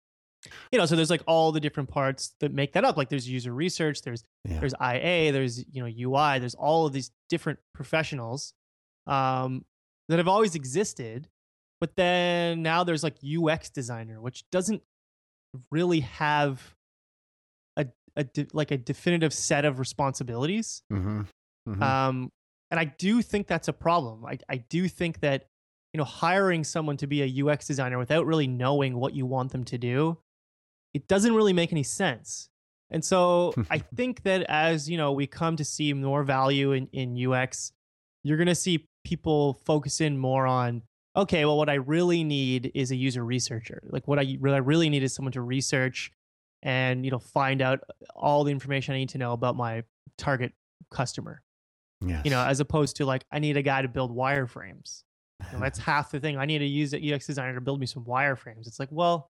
you know, so there's like all the different parts that make that up. Like there's user research, there's Yeah. there's I A, there's, you know, U I, there's all of these different professionals um, that have always existed. But then now there's like U X designer, which doesn't really have a, a de- like a definitive set of responsibilities. Mm-hmm. Mm-hmm. Um, and I do think that's a problem. I, I do think that, you know, hiring someone to be a U X designer without really knowing what you want them to do, it doesn't really make any sense. And so I think that as, you know, we come to see more value in, in U X, you're going to see people focus in more on, okay, well, what I really need is a user researcher. Like what I really, really need is someone to research and, you know, find out all the information I need to know about my target customer. Yes. You know, as opposed to like, I need a guy to build wireframes. You know, that's half the thing. I need to use a U X designer to build me some wireframes. It's like, well,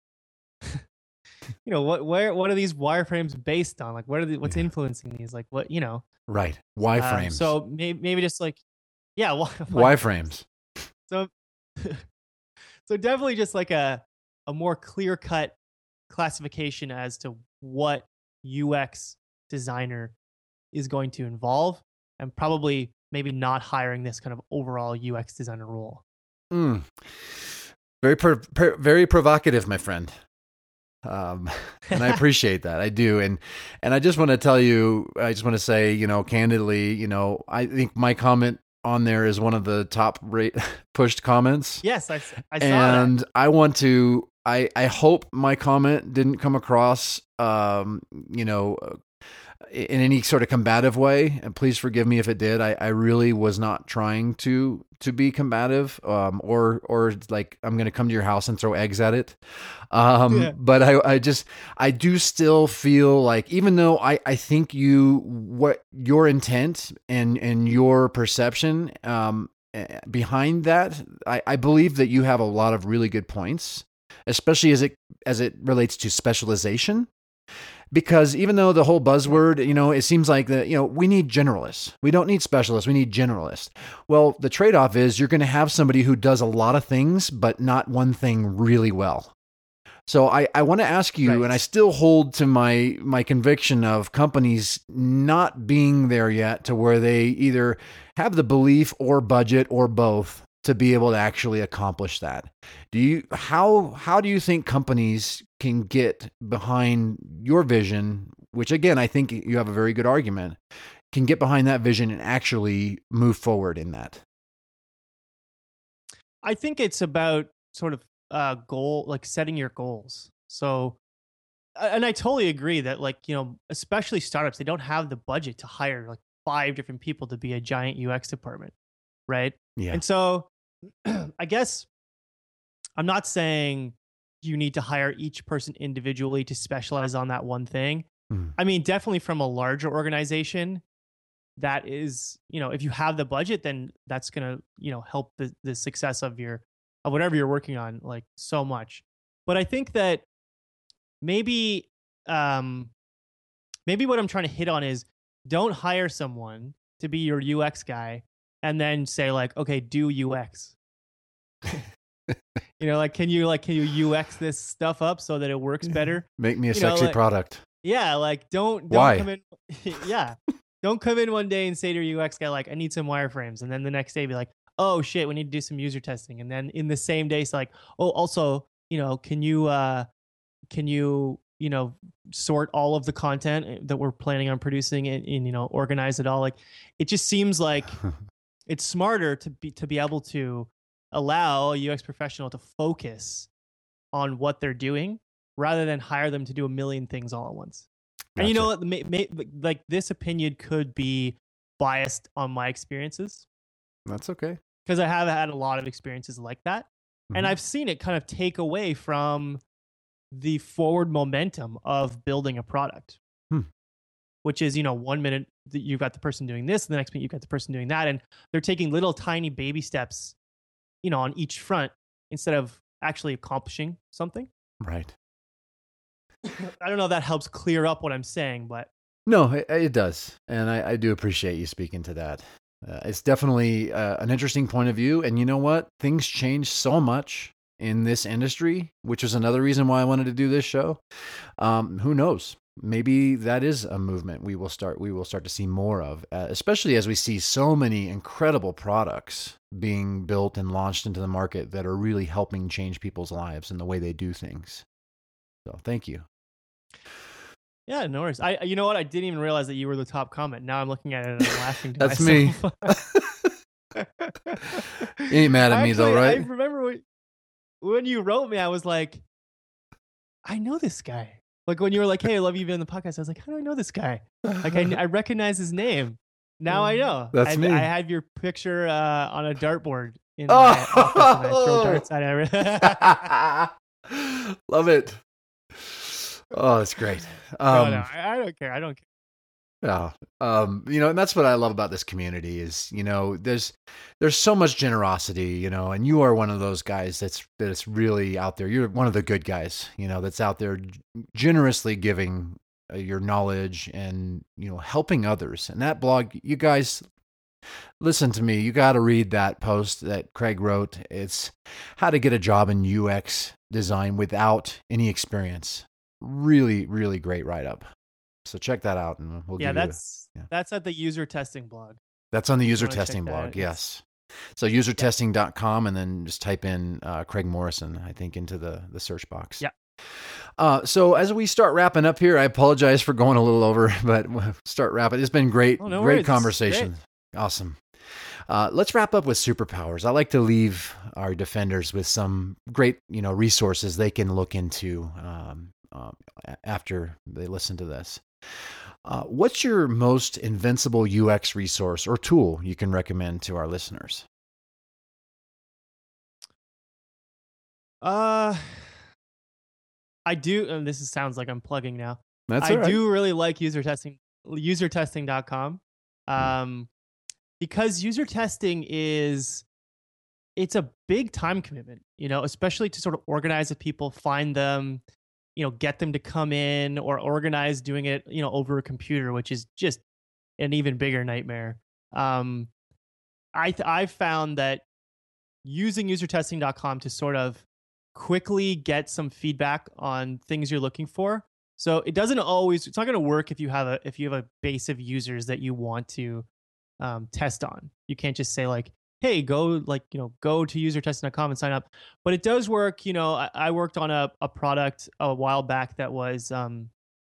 you know, what, where, what are these wireframes based on? Like, what are the, what's Yeah. influencing these? Like, what, you know, Right. Y-frames. um, so maybe, maybe just like, yeah, y- Y-frames. So, so definitely just like a, a more clear cut classification as to what U X designer is going to involve, and probably maybe not hiring this kind of overall U X designer role. Mm. Very, per, per, very provocative, my friend. Um, and I appreciate that. I do. And, and I just want to tell you, I just want to say, you know, candidly, you know, I think my comment on there is one of the top rate pushed comments. Yes, I, I saw and that. I want to, I, I hope my comment didn't come across, um, you know, in any sort of combative way. And please forgive me if it did. I, I really was not trying to, to be combative, um, or, or like, I'm going to come to your house and throw eggs at it. Um, Yeah. but I, I just, I do still feel like, even though I, I think you, what your intent and, and your perception, um, behind that, I, I believe that you have a lot of really good points, especially as it, as it relates to specialization. Because even though the whole buzzword, you know, it seems like that, you know, we need generalists. We don't need specialists. We need generalists. Well, the trade-off is you're going to have somebody who does a lot of things, but not one thing really well. So I, I want to ask you, Right. and I still hold to my, my conviction of companies not being there yet to where they either have the belief or budget or both to be able to actually accomplish that. Do you, how, how do you think companies can get behind your vision, which again, I think you have a very good argument, can get behind that vision and actually move forward in that? I think it's about sort of uh goal, like setting your goals. So, and I totally agree that, like, you know, especially startups, they don't have the budget to hire like five different people to be a giant U X department, right? Yeah. And so I guess I'm not saying you need to hire each person individually to specialize on that one thing. Mm. I mean, definitely from a larger organization, that is, you know, if you have the budget, then that's going to, you know, help the, the success of your, of whatever you're working on, like, so much. But I think that maybe, um, maybe what I'm trying to hit on is, don't hire someone to be your U X guy and then say like, okay, do U X. You know, like, can you like, can you U X this stuff up so that it works better? Make me a You know, sexy like- product. Yeah, like, don't, don't Why? come in. Yeah. Don't come in one day and say to your U X guy, like, I need some wireframes. And then the next day be like, oh shit, we need to do some user testing. And then in the same day, it's like, oh, also, you know, can you, uh, can you, you know, sort all of the content that we're planning on producing and, and, you know, organize it all. Like, it just seems like it's smarter to be, to be able to allow a U X professional to focus on what they're doing rather than hire them to do a million things all at once. And you know what, may, may, like, this opinion could be biased on my experiences, That's okay. because I have had a lot of experiences like that. And Mhm. I've seen it kind of take away from the forward momentum of building a product, Hmm. which is, you know, one minute that you've got the person doing this, and the next minute you've got the person doing that. And they're taking little tiny baby steps, you know, on each front instead of actually accomplishing something. Right. I don't know if that helps clear up what I'm saying, but No, it, it does. And I, I do appreciate you speaking to that. Uh, it's definitely uh, an interesting point of view. And you know what? Things change so much in this industry, which is another reason why I wanted to do this show. Um, who knows? Maybe that is a movement we will start we will start to see more of, uh, especially as we see so many incredible products being built and launched into the market that are really helping change people's lives and the way they do things. So thank you. Yeah, no worries. I, you know what? I didn't even realize that you were the top comment. Now I'm looking at it and I'm laughing to That's myself. me. You ain't mad at Actually, me though, right? I remember when, when you wrote me, I was like, I know this guy. Like when you were like, hey, I love you being on the podcast. I was like, how do I know this guy? Like I, I recognize his name. Now I know. That's I, me. I have your picture uh, on a dartboard in Oh! my office and I throw darts at everything. Love it. Oh, that's great. Um, no, no, I, I don't care. I don't care. Yeah. Um, you know, and that's what I love about this community is, you know, there's, there's so much generosity, you know, and you are one of those guys that's, that's really out there. You're one of the good guys, you know, that's out there generously giving uh, your knowledge and, you know, helping others. And that blog, you guys listen to me, you got to read that post that Craig wrote. It's how to get a job in U X design without any experience. Really, really great write-up. So check that out, and we'll Yeah, give that's you. Yeah. that's at the user testing blog. That's on the user wanna testing check that blog. out, Yes. So user testing dot com, and then just type in uh, Craig Morrison, I think, into the the search box. Yeah. Uh, so as we start wrapping up here, I apologize for going a little over, but we'll start wrapping. It's been great, Oh, no great worries. conversation. Awesome. Uh, let's wrap up with superpowers. I like to leave our defenders with some great, you know, resources they can look into um, um, after they listen to this. Uh, what's your most invincible U X resource or tool you can recommend to our listeners? Uh, I do, and this is, sounds like I'm plugging now. That's I all right. do really like user testing, user testing dot com. Um, because user testing is, it's a big time commitment, you know, especially to sort of organize with people, find them, you know, get them to come in, or organize doing it, you know, over a computer, which is just an even bigger nightmare. Um, I th- I've found that using user testing dot com to sort of quickly get some feedback on things you're looking for. So it doesn't always, it's not going to work if you have a, if you have a base of users that you want to um, test on. You can't just say like, hey, go like, you know, go to user testing dot com and sign up. But it does work. You know, I, I worked on a, a product a while back that was, um,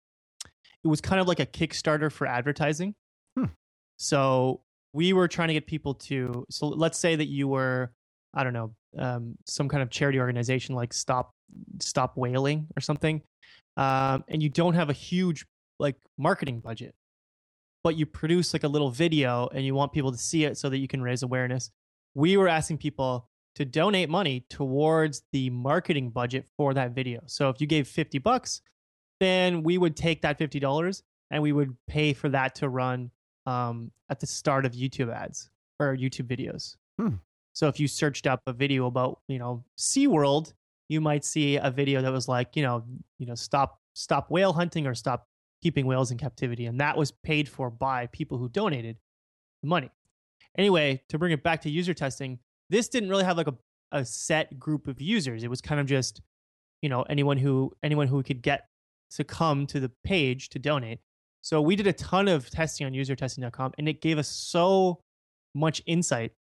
it was kind of like a Kickstarter for advertising. Hmm. So we were trying to get people to, so let's say that you were, I don't know, um, some kind of charity organization like Stop Stop Whaling or something, um, and you don't have a huge like marketing budget, but you produce like a little video and you want people to see it so that you can raise awareness. We were asking people to donate money towards the marketing budget for that video. So if you gave fifty bucks, then we would take that fifty dollars and we would pay for that to run um, at the start of YouTube ads or YouTube videos. Hmm. So if you searched up a video about, you know, SeaWorld, you might see a video that was like, you know, you know, stop stop whale hunting or stop keeping whales in captivity. And that was paid for by people who donated money. Anyway, to bring it back to user testing, this didn't really have like a, a set group of users. It was kind of just, you know, anyone who anyone who could get to come to the page to donate. So we did a ton of testing on user testing dot com, and it gave us so much insight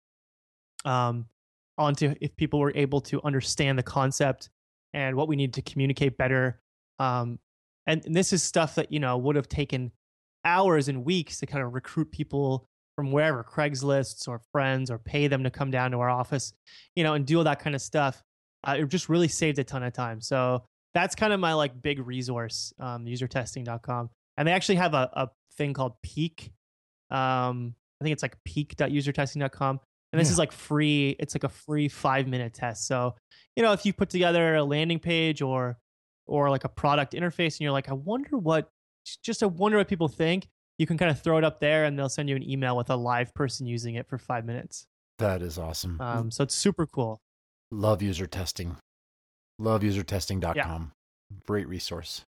um, onto if people were able to understand the concept and what we need to communicate better. Um, and, and this is stuff that, you know, would have taken hours and weeks to kind of recruit people from wherever, Craigslists or friends, or pay them to come down to our office, you know, and do all that kind of stuff. Uh, it just really saved a ton of time. So that's kind of my like big resource, um, user testing dot com. And they actually have a, a thing called Peak. Um, I think it's like peak dot user testing dot com. And this Yeah. is like free. It's like a free five minute test. So, you know, if you put together a landing page or, or like a product interface and you're like, I wonder what, just I wonder what people think, you can kind of throw it up there and they'll send you an email with a live person using it for five minutes. That is awesome. Um, so it's super cool. Love user testing. Love user testing dot com. Yeah. Great resource.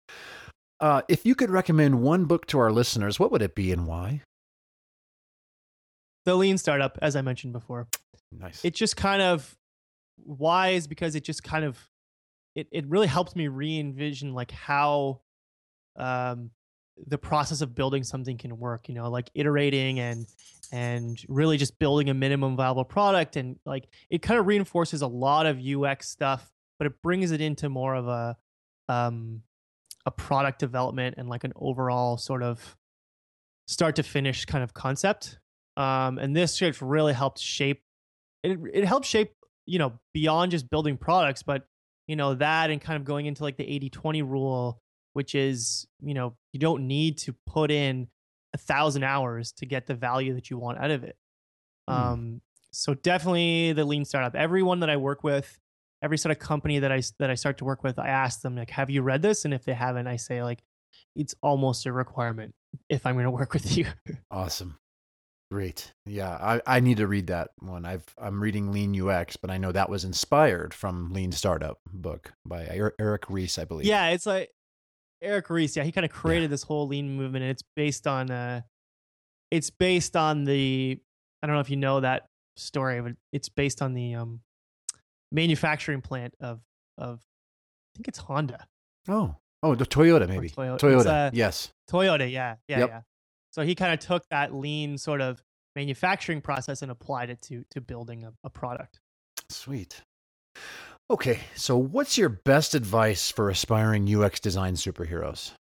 Uh, if you could recommend one book to our listeners, what would it be and why? The Lean Startup, as I mentioned before. Nice. It just kind of why is because it just kind of, it, it really helped me re-envision like how um, the process of building something can work, you know, like iterating and, and really just building a minimum viable product. And like, it kind of reinforces a lot of U X stuff, but it brings it into more of a, um, a product development and like an overall sort of start to finish kind of concept. Um, and this just really helped shape, it, it helped shape, you know, beyond just building products, but, you know, that and kind of going into like the eighty twenty rule, which is, you know, you don't need to put in a thousand hours to get the value that you want out of it. Mm. Um, so definitely the lean startup, everyone that I work with, every sort of company that I, that I start to work with, I ask them like, have you read this? And if they haven't, I say like, it's almost a requirement if I'm going to work with you. Awesome. Great. Yeah. I, I need to read that one. I've, I'm reading Lean U X, but I know that was inspired from Lean Startup book by Eric Ries, I believe. Yeah. It's like Eric Ries. Yeah. He kind of created yeah. this whole lean movement, and it's based on, uh, it's based on the, I don't know if you know that story, but it's based on the, um, manufacturing plant of of I think it's Honda. Oh, oh, the Toyota maybe. Or Toyota, Toyota. Uh, yes. Toyota, yeah, yeah, yep. yeah. So he kind of took that lean sort of manufacturing process and applied it to to building a, a product. Sweet. Okay, so what's your best advice for aspiring U X design superheroes?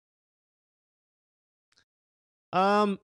Um,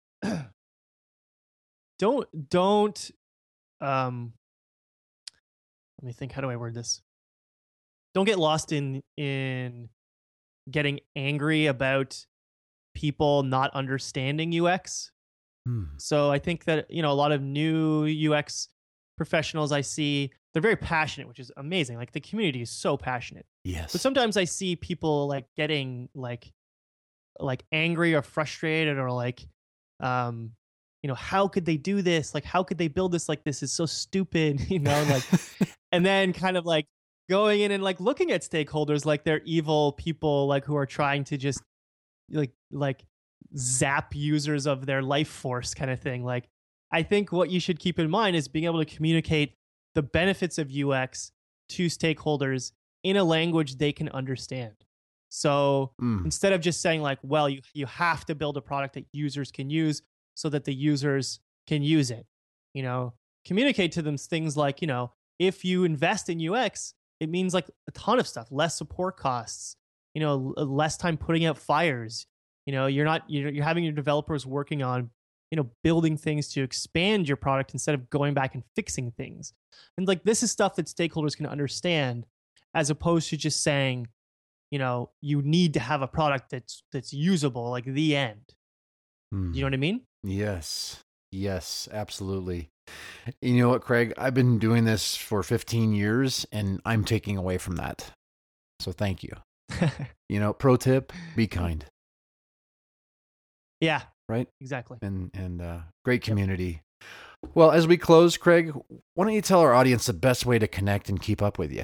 don't don't um. Let me think, how do I word this? Don't get lost in in getting angry about people not understanding U X. Hmm. So I think that, you know, a lot of new U X professionals I see, they're very passionate, which is amazing. Like the community is so passionate. Yes. But sometimes I see people like getting like like angry or frustrated or like um you know, how could they do this? Like, how could they build this? Like, this is so stupid, you know, like, and then kind of like going in and like looking at stakeholders like they're evil people, like who are trying to just like, like zap users of their life force kind of thing. Like, I think what you should keep in mind is being able to communicate the benefits of U X to stakeholders in a language they can understand. So mm. instead of just saying like, well, you, you have to build a product that users can use so that the users can use it, you know, communicate to them things like, you know, if you invest in U X, it means like a ton of stuff, less support costs, you know, less time putting out fires. You know, you're not, you're, you're having your developers working on, you know, building things to expand your product instead of going back and fixing things. And like, this is stuff that stakeholders can understand, as opposed to just saying, you know, you need to have a product that's, that's usable, like the end. Hmm. You know what I mean? Yes. Yes, absolutely. You know what, Craig? I've been doing this for fifteen years and I'm taking away from that. So thank you. You know, pro tip, be kind. Yeah. Right? Exactly. And and uh, great community. Yep. Well, as we close, Craig, why don't you tell our audience the best way to connect and keep up with you?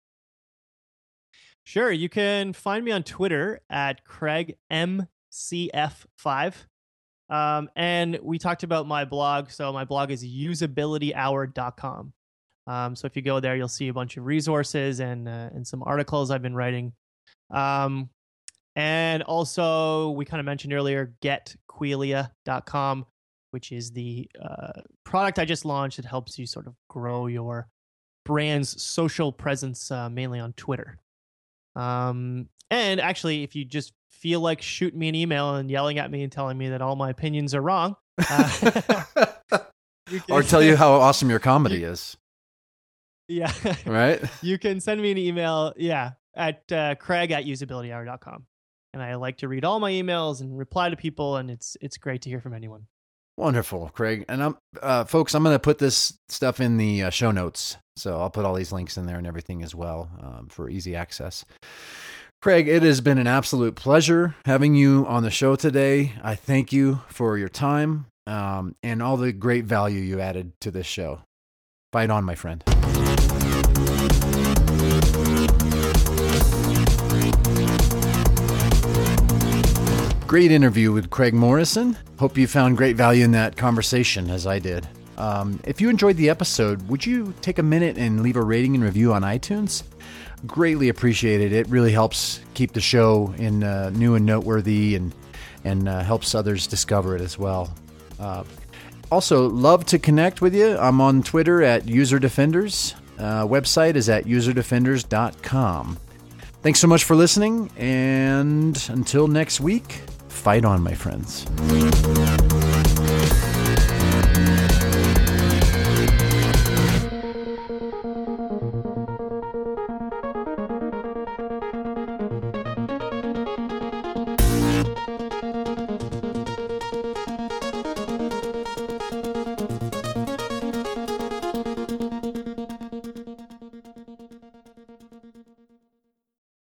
Sure. You can find me on Twitter at Craig M C F five. Um, and we talked about my blog. So my blog is usability hour dot com. Um, so if you go there, you'll see a bunch of resources and uh, and some articles I've been writing. Um, and also, we kind of mentioned earlier, get quelia dot com, which is the uh, product I just launched that helps you sort of grow your brand's social presence, uh, mainly on Twitter. Um, and actually, if you just feel like shooting me an email and yelling at me and telling me that all my opinions are wrong, uh, can, or tell you how awesome your comedy you, is. Yeah. Right. You can send me an email. Yeah. At uh, Craig at usability hour dot com. And I like to read all my emails and reply to people. And it's, it's great to hear from anyone. Wonderful, Craig. And I'm, uh, folks, I'm going to put this stuff in the uh, show notes. So I'll put all these links in there and everything as well, um, for easy access. Craig, it has been an absolute pleasure having you on the show today. I thank you for your time um, and all the great value you added to this show. Fight on, my friend. Great interview with Craig Morrison. Hope you found great value in that conversation, as I did. Um, if you enjoyed the episode, would you take a minute and leave a rating and review on iTunes? Greatly appreciated. It really helps keep the show in uh, new and noteworthy, and and uh, helps others discover it as well. Uh, also, love to connect with you. I'm on Twitter at UserDefenders. Uh, website is at user defenders dot com. Thanks so much for listening, and until next week, fight on, my friends.